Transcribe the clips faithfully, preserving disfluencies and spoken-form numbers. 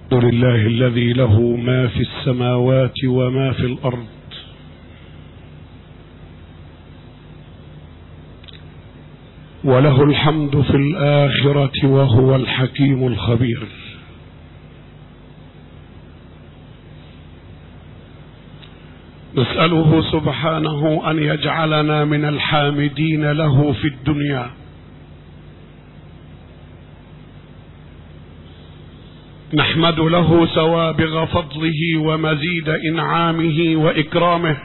الحمد لله الذي له ما في السماوات وما في الأرض، وله الحمد في الآخرة وهو الحكيم الخبير. نسأله سبحانه أن يجعلنا من الحامدين له في الدنيا، نحمد له سوابغ فضله ومزيد إنعامه وإكرامه،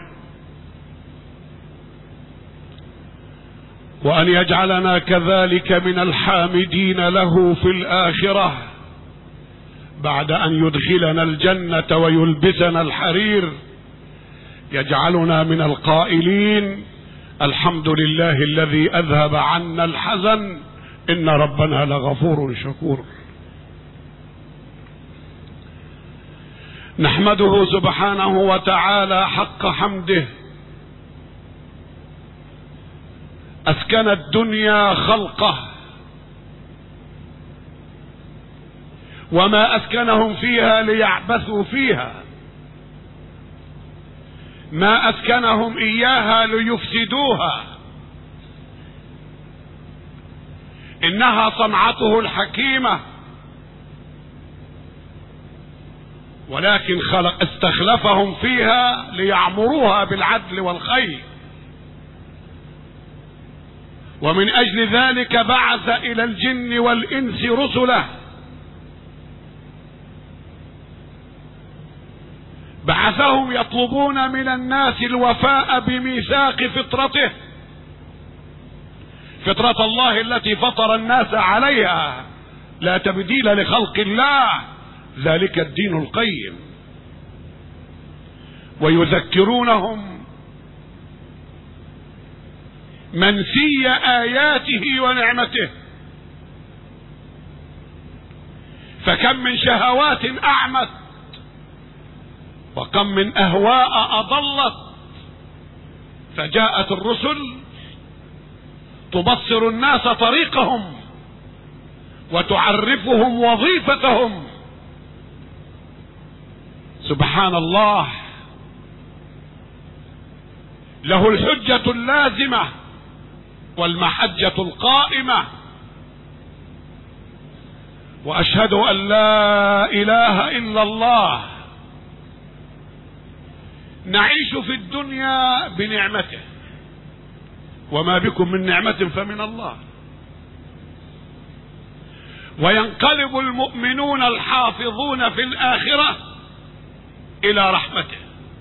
وأن يجعلنا كذلك من الحامدين له في الآخرة بعد أن يدخلنا الجنة ويلبسنا الحرير، يجعلنا من القائلين: الحمد لله الذي أذهب عنا الحزن إن ربنا لغفور شكور. نحمده سبحانه وتعالى حق حمده، أسكن الدنيا خلقه، وما أسكنهم فيها ليعبثوا فيها، ما أسكنهم إياها ليفسدوها، إنها صنعته الحكيمة، ولكن خلق استخلفهم فيها ليعمروها بالعدل والخير، ومن أجل ذلك بعث إلى الجن والإنس رسله، بعثهم يطلبون من الناس الوفاء بميثاق فطرته، فطرة الله التي فطر الناس عليها، لا تبديل لخلق الله، ذلك الدين القيم. ويذكرونهم منسي آياته ونعمته، فكم من شهوات أعمت، وكم من أهواء أضلت، فجاءت الرسل تبصر الناس طريقهم وتعرفهم وظيفتهم. سبحان الله، له الحجة اللازمة والمحجة القائمة، وأشهد أن لا إله إلا الله. نعيش في الدنيا بنعمته، وما بكم من نعمة فمن الله، وينقلب المؤمنون الحافظون في الآخرة إلى رحمته،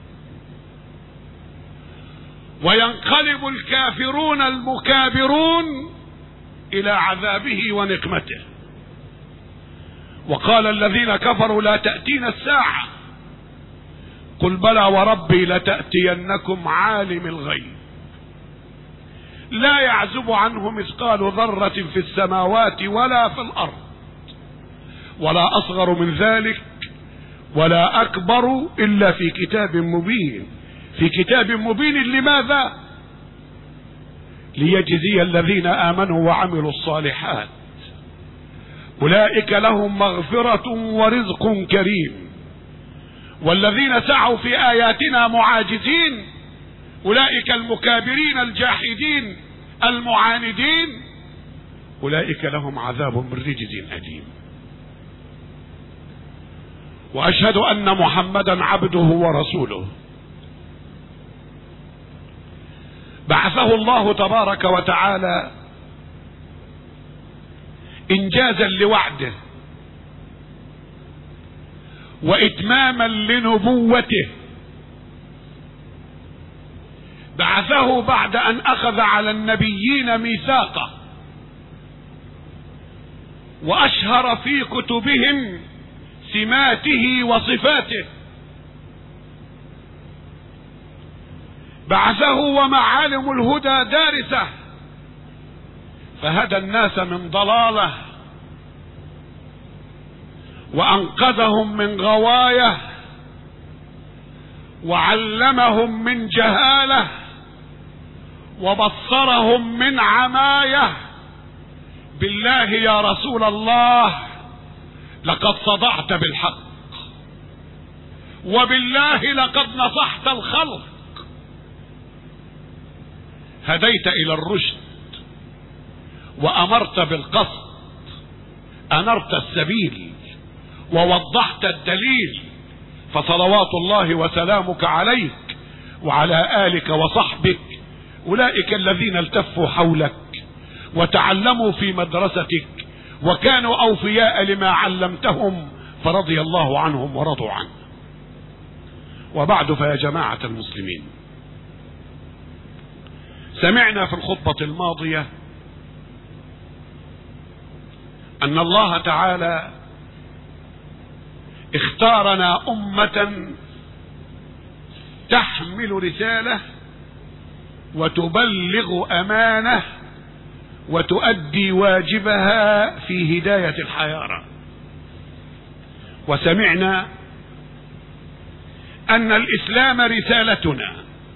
وينقلب الكافرون المكابرون إلى عذابه ونقمته. وقال الذين كفروا: لا تأتينا الساعة، قل بلى وربي لتأتينكم عالم الغيب لا يعزب عنه مثقال ذرة في السماوات ولا في الأرض، ولا أصغر من ذلك ولا أكبر إلا في كتاب مبين. في كتاب مبين لماذا؟ ليجزي الذين آمنوا وعملوا الصالحات، أولئك لهم مغفرة ورزق كريم، والذين سعوا في آياتنا معاجزين أولئك المكابرين الجاحدين المعاندين، أولئك لهم عذاب من رجز أليم. وأشهد أن محمدا عبده ورسوله، بعثه الله تبارك وتعالى إنجازا لوعده وإتماما لنبوته. بعثه بعد أن أخذ على النبيين ميثاقه، وأشهر في كتبهم سماته وصفاته. بعثه ومعالم الهدى دارسة، فهدى الناس من ضلاله وأنقذهم من غوايه وعلمهم من جهاله وبصرهم من عمايه. بالله يا رسول الله لقد صدعت بالحق، وبالله لقد نصحت الخلق، هديت الى الرشد وامرت بالقصد، انرت السبيل ووضحت الدليل، فصلوات الله وسلامك عليك وعلى آلك وصحبك أولئك الذين التفوا حولك وتعلموا في مدرستك وكانوا أوفياء لما علمتهم، فرضي الله عنهم ورضوا عنه. وبعد، فيا جماعة المسلمين، سمعنا في الخطبة الماضية أن الله تعالى اختارنا أمة تحمل رسالة وتبلغ أمانة وتؤدي واجبها في هداية الحيارى. وسمعنا أن الإسلام رسالتنا،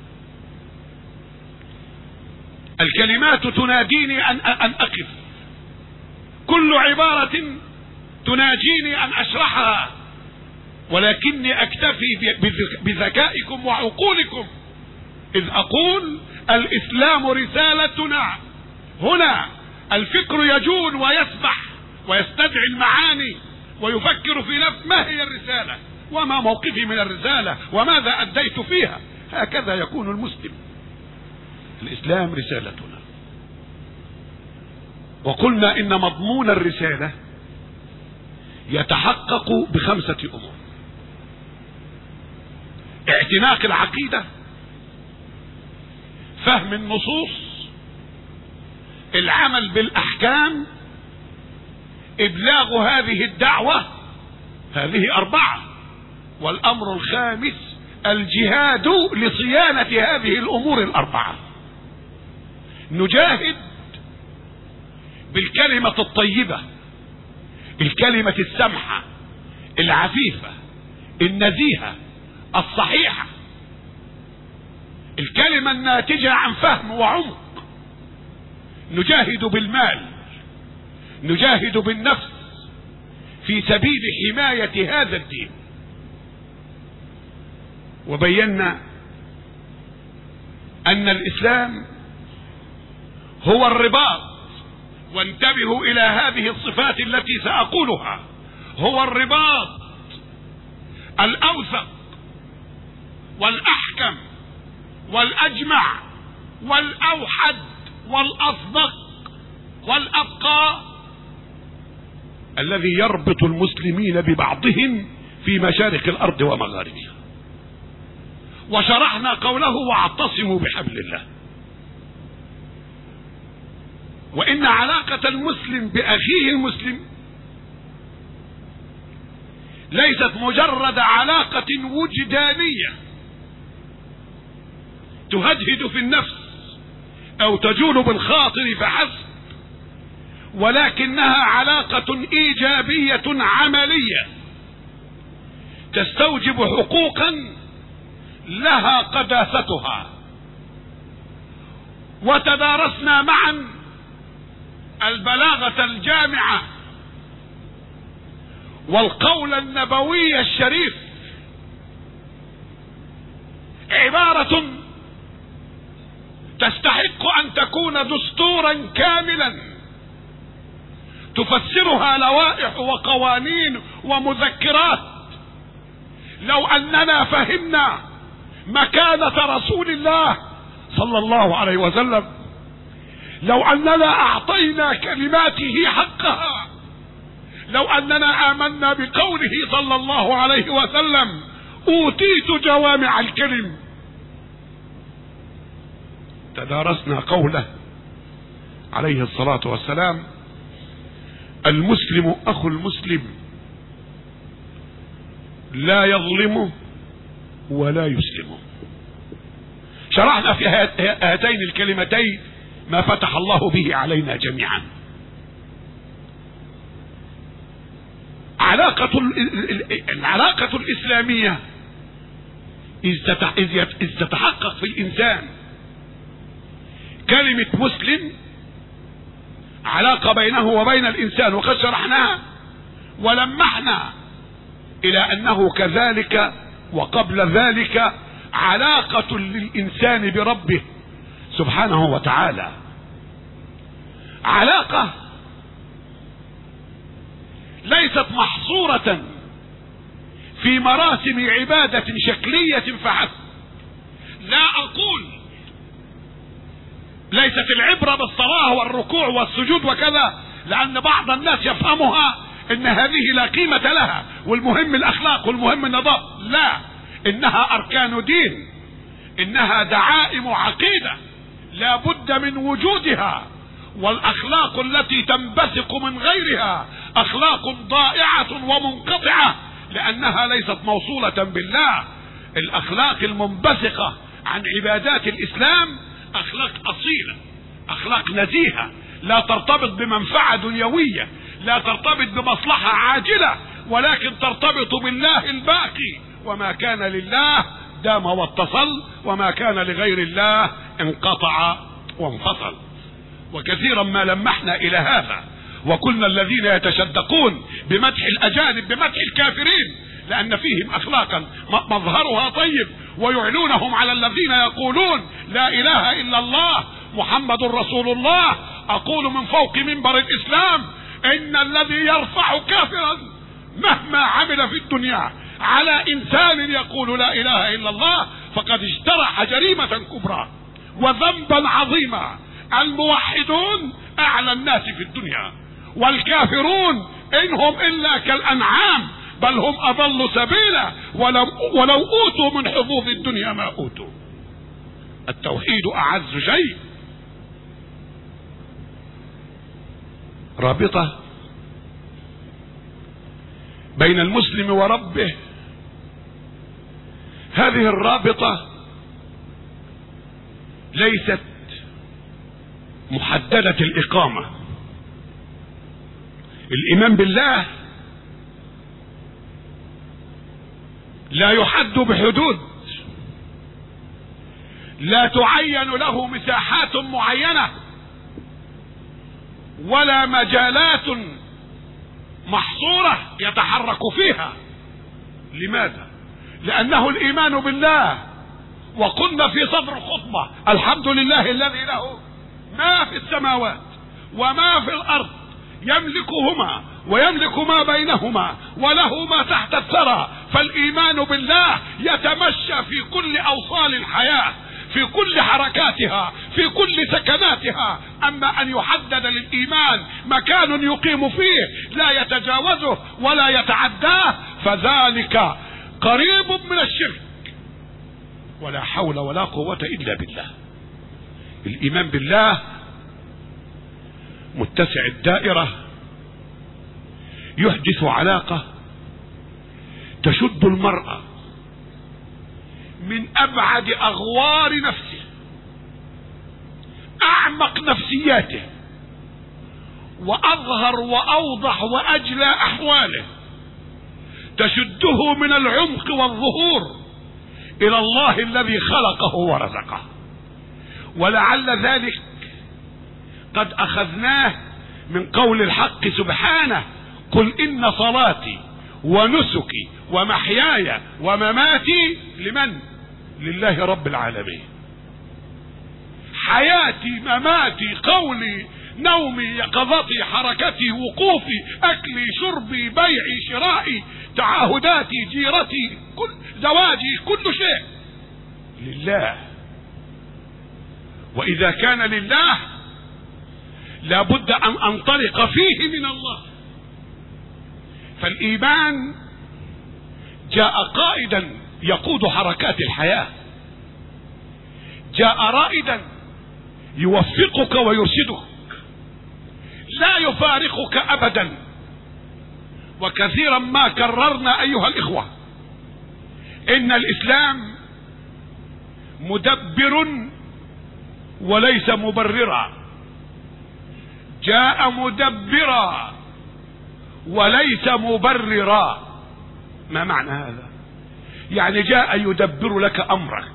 الكلمات تناديني أن أن أقف، كل عبارة تناجيني أن أشرحها، ولكني أكتفي بذكائكم وعقولكم إذ أقول الإسلام رسالتنا. هنا الفكر يجول ويسبح ويستدعي المعاني ويفكر في نفسه ما هي الرسالة وما موقفي من الرسالة وماذا أديت فيها. هكذا يكون المسلم. الإسلام رسالتنا، وقلنا إن مضمون الرسالة يتحقق بخمسة أمور: اعتناق العقيدة، فهم النصوص، العمل بالأحكام، إبلاغ هذه الدعوة. هذه أربعة. والأمر الخامس الجهاد لصيانة هذه الأمور الأربعة. نجاهد بالكلمة الطيبة، الكلمة السمحة العفيفة النزيهة الصحيحة، الكلمة الناتجة عن فهم وعمق. نجاهد بالمال، نجاهد بالنفس في سبيل حماية هذا الدين. وبينا أن الإسلام هو الرباط، وانتبهوا إلى هذه الصفات التي سأقولها، هو الرباط الأوثق والأحكم والأجمع والأوحد والأصدق والأبقى الذي يربط المسلمين ببعضهم في مشارق الأرض ومغاربها. وشرحنا قوله واعتصموا بحبل الله. وإن علاقة المسلم بأخيه المسلم ليست مجرد علاقة وجدانية تهدهد في النفس أو تجول بالخاطر فحسب، ولكنها علاقة إيجابية عملية تستوجب حقوقا لها قداستها. وتدارسنا معا البلاغة الجامعة والقول النبوي الشريف، عبارة تستحق أن تكون دستورا كاملا تفسرها لوائح وقوانين ومذكرات. لو أننا فهمنا مكانة رسول الله صلى الله عليه وسلم، لو أننا أعطينا كلماته حقها، لو أننا آمنا بقوله صلى الله عليه وسلم أوتيت جوامع الكلم. تدارسنا قوله عليه الصلاة والسلام: المسلم أخو المسلم لا يظلمه ولا يسلمه. شرحنا في هاتين الكلمتين ما فتح الله به علينا جميعا. علاقة العلاقة الإسلامية إذ تتحقق في الإنسان كلمة مسلم، علاقة بينه وبين الإنسان، وقد شرحناها ولمحنا إلى أنه كذلك وقبل ذلك علاقة للإنسان بربه سبحانه وتعالى، علاقة ليست محصورة في مراسم عبادة شكلية فحسب. لا أقول ليست العبرة بالصلاة والركوع والسجود وكذا، لأن بعض الناس يفهمها ان هذه لا قيمة لها والمهم الأخلاق والمهم النظام. لا، إنها أركان دين، إنها دعائم عقيدة لا بد من وجودها، والأخلاق التي تنبثق من غيرها أخلاق ضائعة ومنقطعة، لأنها ليست موصولة بالله. الأخلاق المنبثقة عن عبادات الإسلام أخلاق أصيلة، أخلاق نزيهة، لا ترتبط بمنفعة دنيوية، لا ترتبط بمصلحة عاجلة، ولكن ترتبط بالله الباقي. وما كان لله دام واتصل، وما كان لغير الله انقطع وانفصل. وكثيرا ما لمحنا إلى هذا وقلنا الذين يتشدقون بمدح الأجانب بمدح الكافرين لأن فيهم أخلاقا مظهرها طيب، ويعلونهم على الذين يقولون لا إله إلا الله محمد رسول الله. أقول من فوق منبر الإسلام إن الذي يرفع كافرا مهما عمل في الدنيا على إنسان يقول لا إله إلا الله فقد اجترح جريمة كبرى وذنبا عظيما. الموحدون أعلى الناس في الدنيا، والكافرون إنهم إلا كالأنعام بل هم أضل سبيلا، ولو, ولو أوتوا من حظوظ الدنيا ما أوتوا. التوحيد أعز شيء. رابطة بين المسلم وربه، هذه الرابطة ليست محددة الإقامة. الإيمان بالله لا يحد بحدود، لا تعين له مساحات معينة ولا مجالات محصورة يتحرك فيها. لماذا؟ لأنه الإيمان بالله. وقلنا في صدر الخطبة الحمد لله الذي له ما في السماوات وما في الأرض، يملكهما ويملك ما بينهما وله ما تحت الثرى. فالإيمان بالله يتمشى في كل أوصال الحياة، في كل حركاتها، في كل سكناتها. أما أن يحدد للإيمان مكان يقيم فيه لا يتجاوزه ولا يتعداه فذلك قريب من الشرك. ولا حول ولا قوة إلا بالله. الإيمان بالله متسع الدائرة، يحدث علاقة تشد المرأة من أبعد أغوار نفسه، أعمق نفسياته، وأظهر وأوضح وأجلى أحواله، تشده من العمق والظهور إلى الله الذي خلقه ورزقه. ولعل ذلك قد أخذناه من قول الحق سبحانه: قل إن صلاتي ونسكي ومحياي ومماتي لمن؟ لله رب العالمين. حياتي، مماتي، قولي، نومي، يقظتي، حركتي، وقوفي، أكلي، شربي، بيعي، شرائي، تعاهداتي، جيرتي، كل زواجي، كل شيء لله. وإذا كان لله لابد أن أنطلق فيه من الله. فالإيمان جاء قائدا يقود حركات الحياة، جاء رائدا يوفقك ويرشدك، لا يفارقك أبدا. وكثيرا ما كررنا أيها الإخوة إن الإسلام مدبر وليس مبررا. جاء مدبرا وليس مبررا. ما معنى هذا؟ يعني جاء يدبر لك أمرك،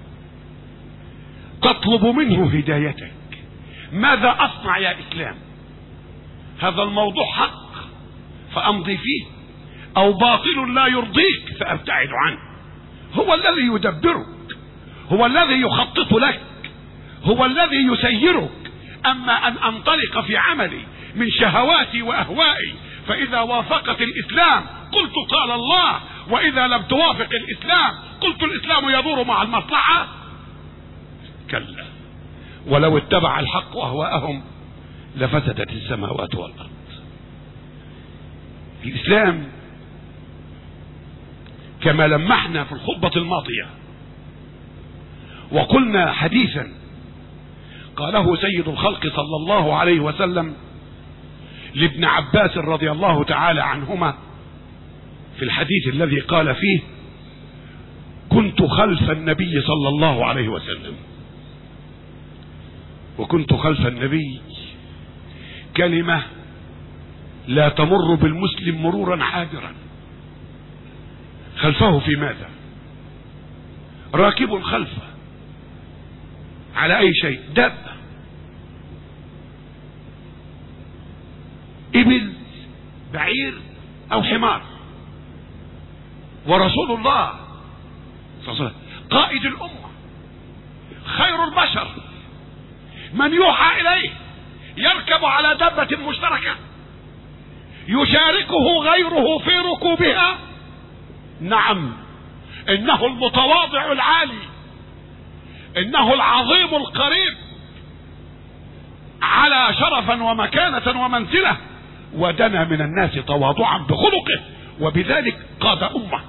تطلب منه هدايتك. ماذا أصنع يا إسلام؟ هذا الموضوع حق فأمضي فيه، أو باطل لا يرضيك فأبتعد عنه. هو الذي يدبرك، هو الذي يخطط لك، هو الذي يسيرك. اما ان انطلق في عملي من شهواتي واهوائي، فاذا وافقت الاسلام قلت قال الله، واذا لم توافق الاسلام قلت الاسلام يدور مع المصلحة. كلا، ولو اتبع الحق اهواءهم لفسدت السماوات والارض. الاسلام كما لمحنا في الخطبة الماضية وقلنا حديثا قاله سيد الخلق صلى الله عليه وسلم لابن عباس رضي الله تعالى عنهما في الحديث الذي قال فيه: كنت خلف النبي صلى الله عليه وسلم. وكنت خلف النبي كلمة لا تمر بالمسلم مرورا عابرا. خلفه في ماذا؟ راكب خلفه على اي شيء، دابة، ابل، بعير او حمار. ورسول الله صلى الله عليه وسلم قائد الامة، خير البشر، من يوحى اليه يركب على دابة مشتركة يشاركه غيره في ركوبها. نعم، انه المتواضع العالي، انه العظيم القريب، على شرفا ومكانة ومنزلة، ودنا من الناس تواضعا بخلقه، وبذلك قاد امة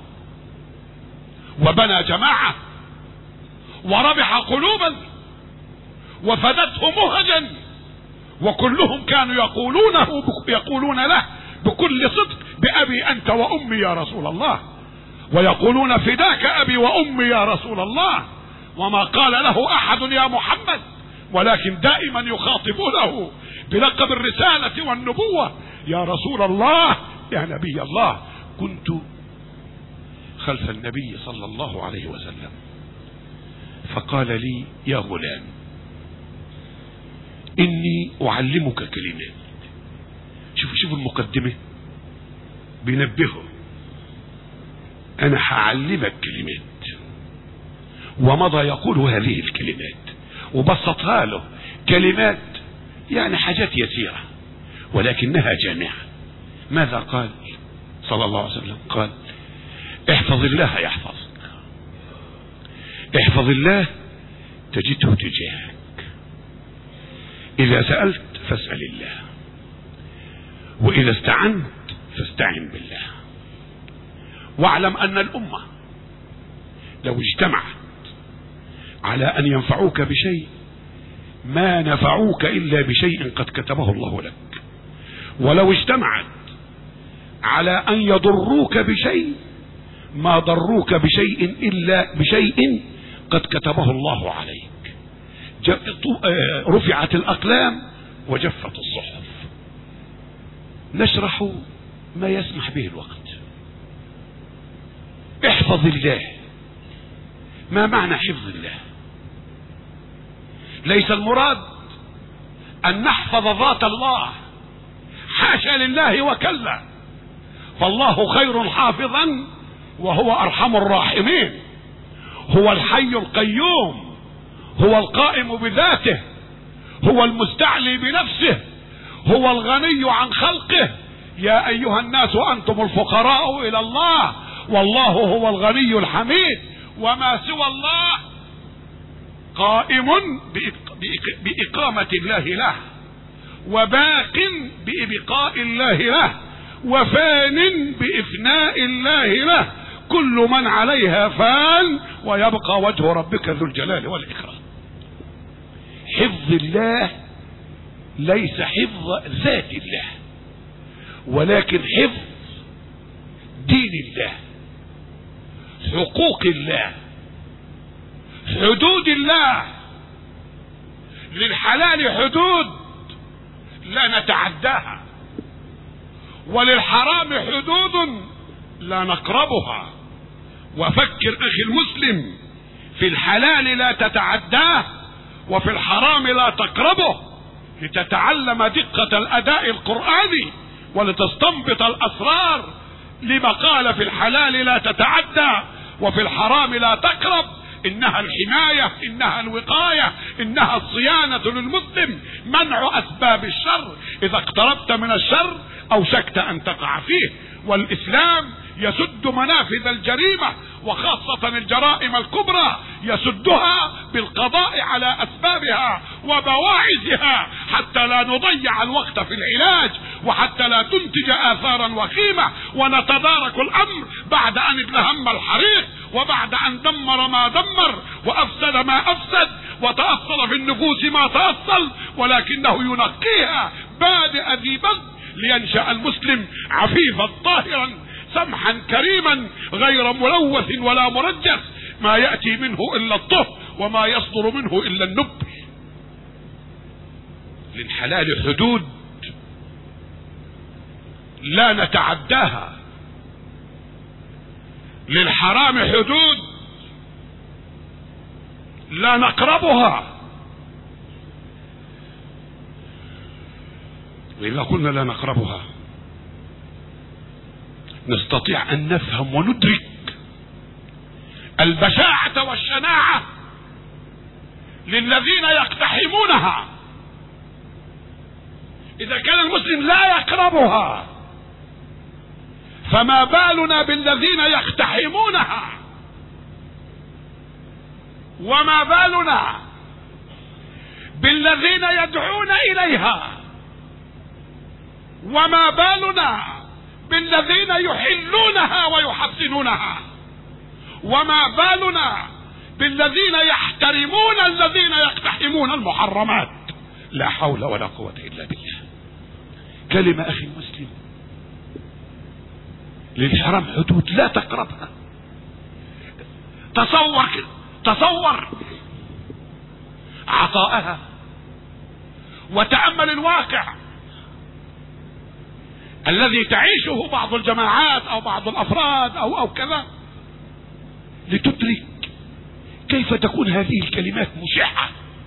وبنى جماعة وربح قلوبا وفدته مهجا، وكلهم كانوا يقولونه يقولون له بكل صدق: بأبي أنت وأمي يا رسول الله، ويقولون: فداك أبي وأمي يا رسول الله. وما قال له أحد يا محمد، ولكن دائما يخاطبونه بلقب الرسالة والنبوة: يا رسول الله، يا نبي الله. كنت خلف النبي صلى الله عليه وسلم، فقال لي: يا غلام، إني أعلمك كلمات. شوف شوف المقدمة، بينبهه: أنا هعلمك كلمات. ومضى يقول هذه الكلمات وبسطها له، كلمات يعني حاجات يسيرة ولكنها جامعة. ماذا قال صلى الله عليه وسلم؟ قال: احفظ الله يحفظك، احفظ الله تجده تجاهك، إذا سألت فاسأل الله، وإذا استعنت فاستعن بالله. واعلم أن الأمة لو اجتمعت على أن ينفعوك بشيء ما نفعوك إلا بشيء قد كتبه الله لك، ولو اجتمعت على أن يضروك بشيء ما ضروك بشيء إلا بشيء قد كتبه الله عليك. رفعت الأقلام وجفت الصحف. نشرح ما يسمح به الوقت. احفظ الله. ما معنى حفظ الله؟ ليس المراد أن نحفظ ذات الله، حاشا لله وكلا، فالله خير حافظا وهو أرحم الراحمين. هو الحي القيوم، هو القائم بذاته، هو المستعلي بنفسه، هو الغني عن خلقه. يا أيها الناس أنتم الفقراء إلى الله والله هو الغني الحميد. وما سوى الله قائم بإقامة الله له، وباق بإبقاء الله له، وفان بإفناء الله له. كل من عليها فان ويبقى وجه ربك ذو الجلال والإكرام. حفظ الله ليس حفظ ذات الله، ولكن حفظ دين الله، حقوق الله، حدود الله. للحلال حدود لا نتعداها، وللحرام حدود لا نقربها. وفكر اخي المسلم، في الحلال لا تتعداه وفي الحرام لا تقربه، لتتعلم دقة الاداء القرآني ولتستنبط الاسرار. لما قال في الحلال لا تتعدى وفي الحرام لا تقرب، انها الحماية، انها الوقاية، انها الصيانة للمسلم، منع اسباب الشر. اذا اقتربت من الشر اوشكت ان تقع فيه. والاسلام يسد منافذ الجريمة، وخاصة الجرائم الكبرى يسدها بالقضاء على اسبابها وبواعثها، حتى لا نضيع الوقت في العلاج، وحتى لا تنتج اثارا وخيمة ونتدارك الامر بعد ان ادلهم الحريق، وبعد ان دمر ما دمر وافسد ما افسد وتأصل في النفوس ما تأصل، ولكنه ينقيها بادئ ذي بذ لينشأ المسلم عفيفا طاهرا سمحا كريما غير ملوث ولا مرجس، ما يأتي منه الا الطهر وما يصدر منه الا النبل. للحلال حدود لا نتعداها، للحرام حدود لا نقربها. وإذا قلنا لا نقربها نستطيع أن نفهم وندرك البشاعة والشناعة للذين يقتحمونها. إذا كان المسلم لا يقربها فما بالنا بالذين يقتحمونها، وما بالنا بالذين يدعون إليها، وما بالنا بالذين يحلونها ويحسنونها، وما بالنا بالذين يحترمون الذين يقتحمون المحرمات. لا حول ولا قوة إلا بالله. كلمة أخي المسلم، للحرام حدود لا تقربها. تصور تصور عطاءها وتأمل الواقع الذي تعيشه بعض الجماعات او بعض الافراد او او كذا، لتدرك كيف تكون هذه الكلمات مشعة.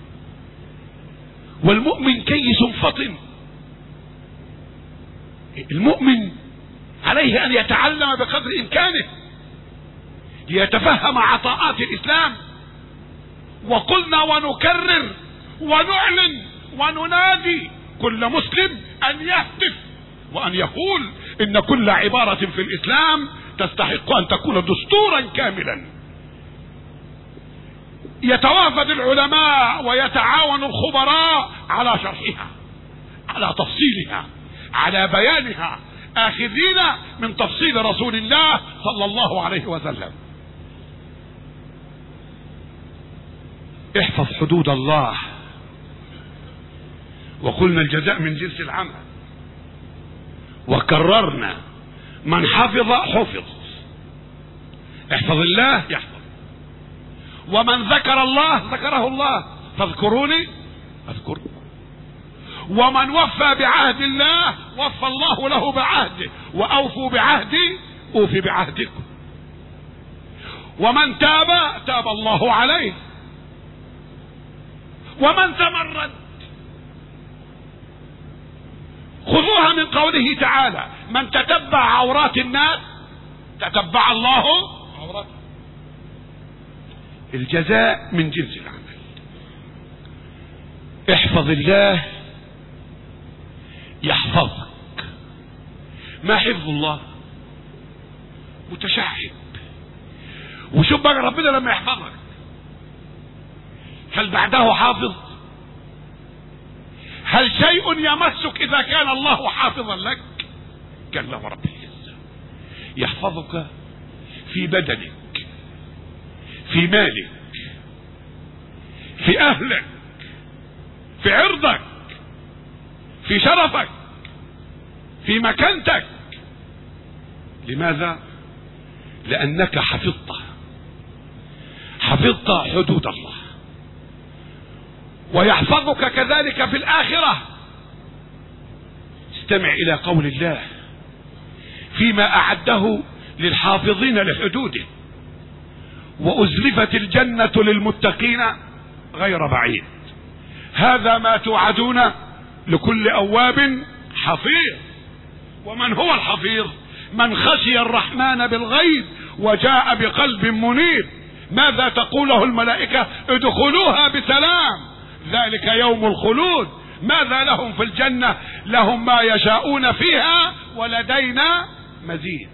والمؤمن كيس فطن. المؤمن عليه ان يتعلم بقدر امكانه ليتفهم عطاءات الاسلام. وقلنا ونكرر ونعلن وننادي كل مسلم ان يهتف وان يقول ان كل عبارة في الاسلام تستحق ان تكون دستورا كاملا يتوافد العلماء ويتعاون الخبراء على شرحها، على تفصيلها، على بيانها، آخذين من تفصيل رسول الله صلى الله عليه وسلم. احفظ حدود الله. وقلنا الجزاء من جنس العمل، وكررنا من حفظ حفظ. احفظ الله يحفظ، ومن ذكر الله ذكره الله، فاذكروني اذكركم، ومن وفى بعهد الله وفى الله له بعهده، واوفوا بعهدي اوفي بعهدكم، ومن تاب تاب الله عليه، ومن تمرد. خذوها من قوله تعالى: من تتبع عورات الناس تتبع الله عورته. الجزاء من جنس العمل. احفظ الله يحفظك. ما حفظ الله؟ متشعب. وشوف بقى ربنا لما يحفظك هل بعده حافظ؟ هل شيء يمسك اذا كان الله حافظا لك؟ كلا ورب العزة. يحفظك في بدنك، في مالك، في اهلك، في عرضك، في شرفك، في مكانتك. لماذا؟ لانك حفظت حفظت حدود الله. ويحفظك كذلك في الآخرة. استمع إلى قول الله فيما أعده للحافظين لحدوده: وأزلفت الجنة للمتقين غير بعيد. هذا ما توعدون لكل أواب حفيظ. ومن هو الحفيظ؟ من خشي الرحمن بالغيب وجاء بقلب منيب، ماذا تقوله الملائكة؟ ادخلوها بسلام، ذلك يوم الخلود. ماذا لهم في الجنة؟ لهم ما يشاءون فيها ولدينا مزيد.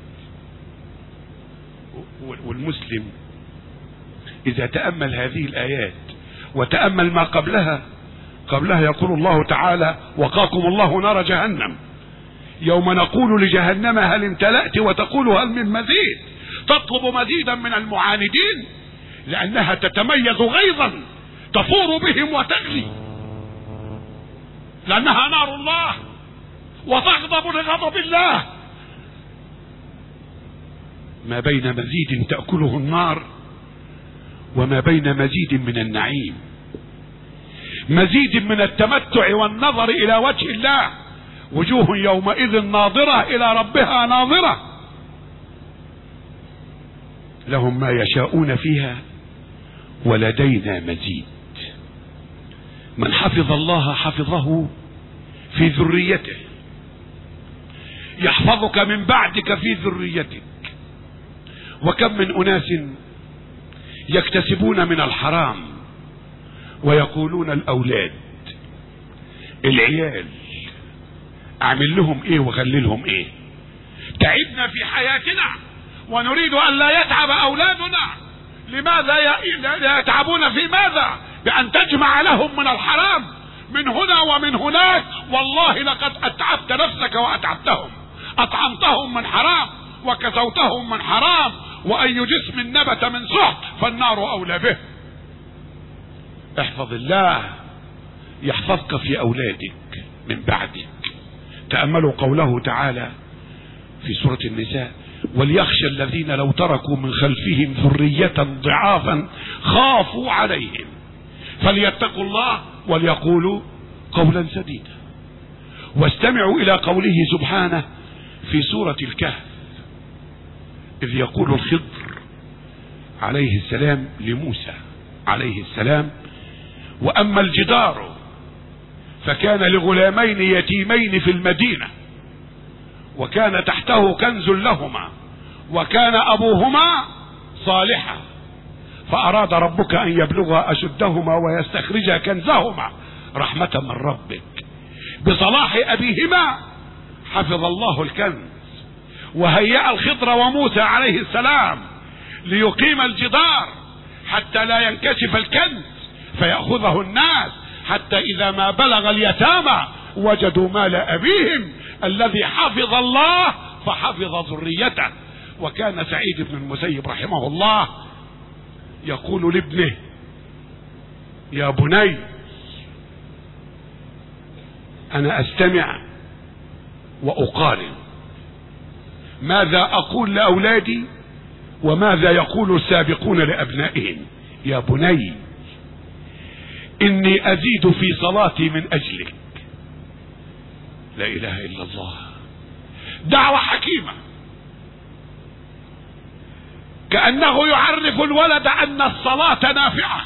والمسلم إذا تأمل هذه الآيات وتأمل ما قبلها، قبلها يقول الله تعالى: وقاكم الله نار جهنم، يوم نقول لجهنم هل امتلأت وتقول هل من مزيد، تطلب مزيدا من المعاندين لأنها تتميز غيظا تفور بهم وتغلي، لأنها نار الله وتغضب لغضب الله. ما بين مزيد تأكله النار وما بين مزيد من النعيم، مزيد من التمتع والنظر إلى وجه الله، وجوه يومئذ ناظرة إلى ربها ناظرة، لهم ما يشاءون فيها ولدينا مزيد. من حفظ الله حفظه في ذريته، يحفظك من بعدك في ذريتك. وكم من أناس يكتسبون من الحرام ويقولون الأولاد العيال أعمل لهم إيه وخلي لهم إيه، تعبنا في حياتنا ونريد أن لا يتعب أولادنا. لماذا يتعبون؟ في ماذا؟ بأن تجمع لهم من الحرام من هنا ومن هناك. والله لقد أتعبت نفسك وأتعبتهم، أطعمتهم من حرام وكسوتهم من حرام، وأي جسم نبت من سحت فالنار أولى به. احفظ الله يحفظك في أولادك من بعدك. تأملوا قوله تعالى في سورة النساء: وليخشى الذين لو تركوا من خلفهم ذرية ضعافا خافوا عليهم فليتقوا الله وليقولوا قولا سديدا. واستمعوا إلى قوله سبحانه في سورة الكهف إذ يقول الخضر عليه السلام لموسى عليه السلام: وأما الجدار فكان لغلامين يتيمين في المدينة وكان تحته كنز لهما وكان أبوهما صالحا فأراد ربك أن يبلغا أشدهما ويستخرجا كنزهما رحمة من ربك. بصلاح أبيهما حفظ الله الكنز، وهيأ الخضر وموسى عليه السلام ليقيم الجدار حتى لا ينكشف الكنز فيأخذه الناس، حتى إذا ما بلغ اليتامى وجدوا مال أبيهم الذي حفظ الله فحفظ ذريته. وكان سعيد بن المسيب رحمه الله يقول لابنه: يا بني أنا أستمع وأقارن ماذا أقول لأولادي وماذا يقول السابقون لأبنائهم. يا بني إني أزيد في صلاتي من أجلك. لا إله إلا الله، دعوة حكيمة، كأنه يعرف الولد أن الصلاة نافعة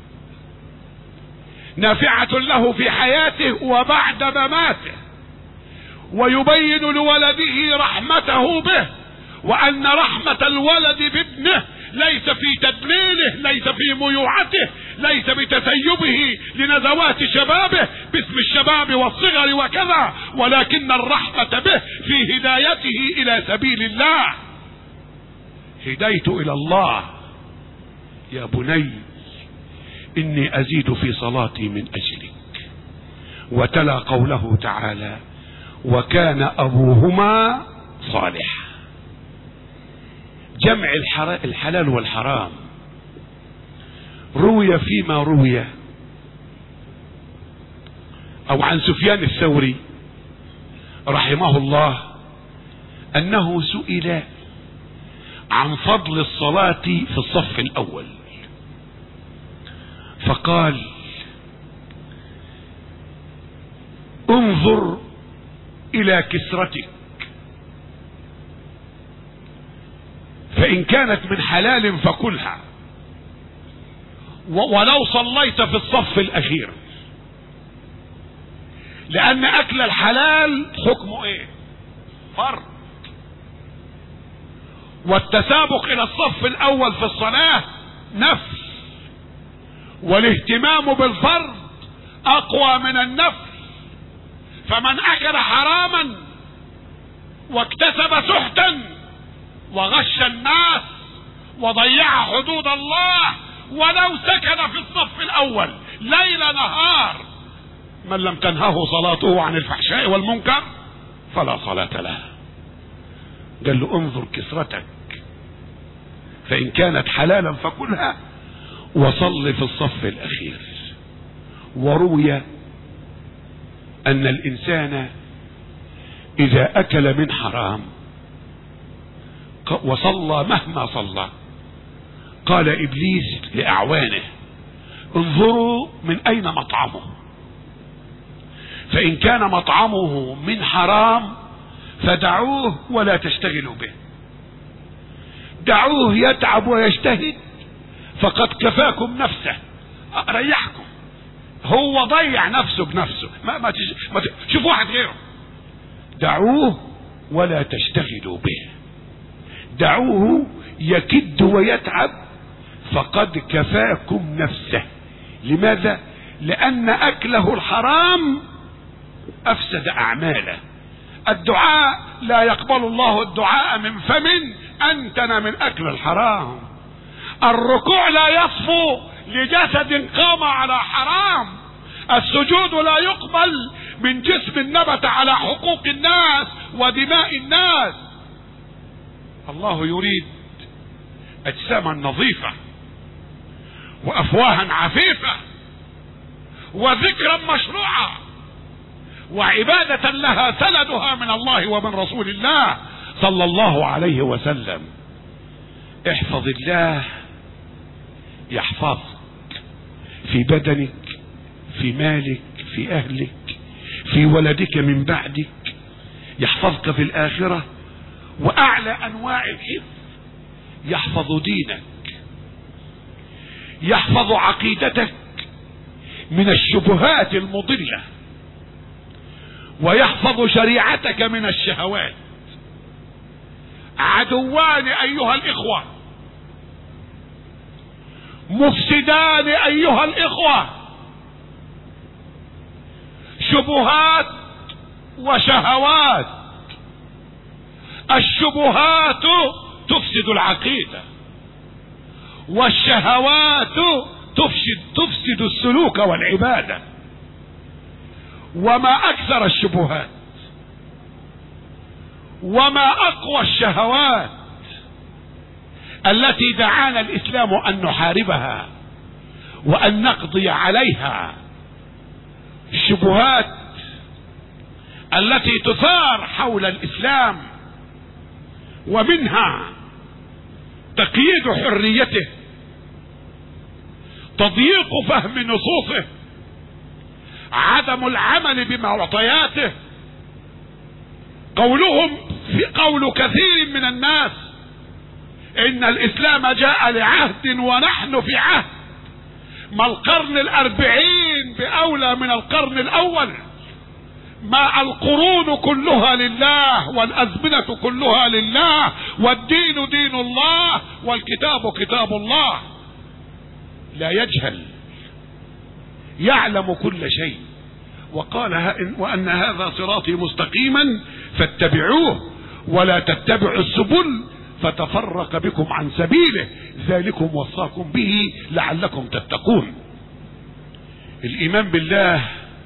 نافعة له في حياته وبعد مماته، ويبين لولده رحمته به، وأن رحمة الولد بابنه ليس في تدليله، ليس في ميوعته، ليس بتسيبه لنزوات شبابه باسم الشباب والصغر وكذا، ولكن الرحمة به في هدايته إلى سبيل الله. هديت إلى الله. يا بني إني أزيد في صلاتي من أجلك. وتلا قوله تعالى: وكان أبوهما صالح. جمع الحلال والحرام. روي فيما روي أو عن سفيان الثوري رحمه الله أنه سئل عن فضل الصلاة في الصف الأول فقال: انظر إلى كسرتك، فإن كانت من حلال فكلها، ولو صليت في الصف الأخير، لأن أكل الحلال حكمه إيه؟ فرض، والتسابق الى الصف الاول في الصلاة نفل، والاهتمام بالفرض اقوى من النفل. فمن اكل حراما واكتسب سحتا وغش الناس وضيع حدود الله ولو سكن في الصف الاول ليل نهار، من لم تنهه صلاته عن الفحشاء والمنكر فلا صلاة له. قال له انظر كسرتك، فإن كانت حلالا فكلها وصل في الصف الأخير. وروي أن الإنسان إذا أكل من حرام وصلى مهما صلى، قال إبليس لأعوانه انظروا من أين مطعمه، فإن كان مطعمه من حرام فدعوه ولا تشتغلوا به، دعوه يتعب ويجتهد فقد كفاكم نفسه، ريحكم، هو ضيع نفسه بنفسه، ما ما, تج... ما ت... شوف واحد غيره. دعوه ولا تشتغلوا به، دعوه يكد ويتعب فقد كفاكم نفسه. لماذا؟ لأن أكله الحرام أفسد أعماله. الدعاء لا يقبل الله الدعاء من فم أنتن من أكل الحرام. الركوع لا يصفو لجسد قام على حرام. السجود لا يقبل من جسم نبت على حقوق الناس ودماء الناس. الله يريد أجساما نظيفة وأفواها عفيفة وذكرا مشروعا وعبادة لها سندها من الله ومن رسول الله صلى الله عليه وسلم. احفظ الله يحفظك في بدنك، في مالك، في أهلك، في ولدك من بعدك، يحفظك في الآخرة. وأعلى أنواع الحفظ يحفظ دينك، يحفظ عقيدتك من الشبهات المضلة، ويحفظ شريعتك من الشهوات. عدوان أيها الإخوة، مفسدان أيها الإخوة، شبهات وشهوات. الشبهات تفسد العقيدة، والشهوات تفسد تفسد السلوك والعبادة. وما أكثر الشبهات وما أقوى الشهوات التي دعانا الإسلام أن نحاربها وأن نقضي عليها. الشبهات التي تثار حول الإسلام، ومنها تقييد حريته، تضييق فهم نصوصه، عدم العمل بمعطياته. قولهم في قول كثير من الناس ان الاسلام جاء لعهد ونحن في عهد، ما القرن الاربعين باولى من القرن الاول، ما القرون كلها لله والازمنة كلها لله والدين دين الله والكتاب كتاب الله. لا يجهل، يعلم كل شيء. وقال وأن هذا صراطي مستقيما فاتبعوه ولا تتبعوا السبل فتفرق بكم عن سبيله ذلكم وصاكم به لعلكم تتقون. الإيمان بالله،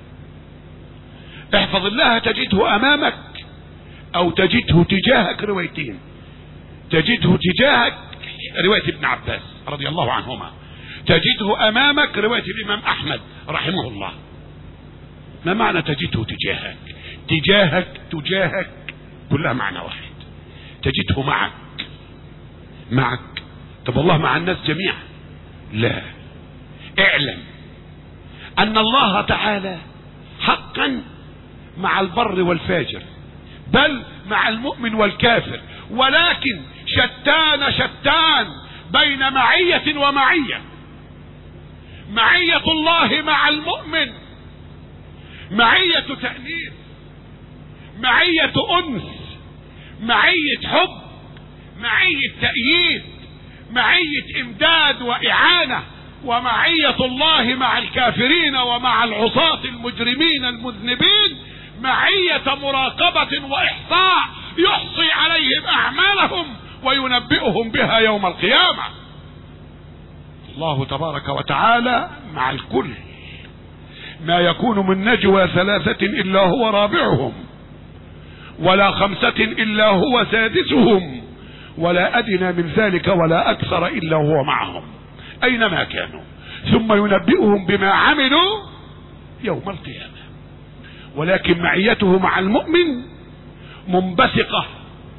احفظ الله تجده أمامك أو تجده تجاهك. روايتين، تجده تجاهك رواية ابن عباس رضي الله عنهما، تجده أمامك رواية الإمام أحمد رحمه الله. ما معنى تجده تجاهك؟ تجاهك تجاهك كلها معنى واحد، تجده معك معك. طب الله مع الناس جميعا؟ لا. اعلم أن الله تعالى حقا مع البر والفاجر، بل مع المؤمن والكافر، ولكن شتان شتان بين معية ومعية. معية الله مع المؤمن معية تأنيث، معية أنس، معية حب، معية تأييد، معية امداد واعانة، ومعية الله مع الكافرين ومع العصاة المجرمين المذنبين، معية مراقبة واحصاء يحصي عليهم اعمالهم وينبئهم بها يوم القيامة. الله تبارك وتعالى مع الكل. ما يكون من نجوى ثلاثة الا هو رابعهم، ولا خمسة الا هو سادسهم، ولا ادنى من ذلك ولا اكثر الا هو معهم اينما كانوا، ثم ينبئهم بما عملوا يوم القيامة. ولكن معيته مع المؤمن منبثقة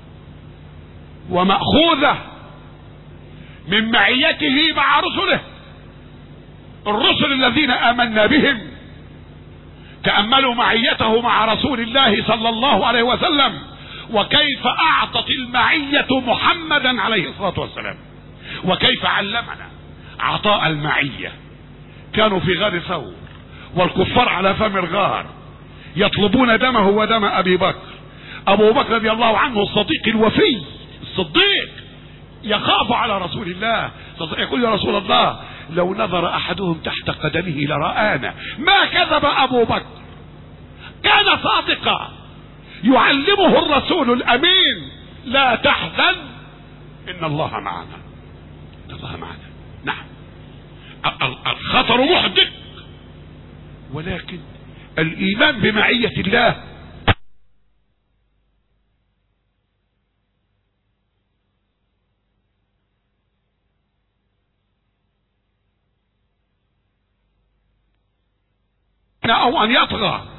ومأخوذة من معيته مع رسله، الرسل الذين آمنا بهم. تأملوا معيته مع رسول الله صلى الله عليه وسلم، وكيف أعطت المعية محمدا عليه الصلاة والسلام، وكيف علمنا عطاء المعية. كانوا في غار ثور والكفار على فم الغار يطلبون دمه ودم أبي بكر. أبو بكر رضي الله عنه الصديق الوفي الصديق يخاف على رسول الله، يقول يا رسول الله لو نظر أحدهم تحت قدمه لرآنا. ما كذب أبو بكر، كان صادقا. يعلمه الرسول الأمين لا تحزن إن الله معنا، إن الله معنا. نعم الخطر محدق، ولكن الإيمان بمعية الله أو أن يطغى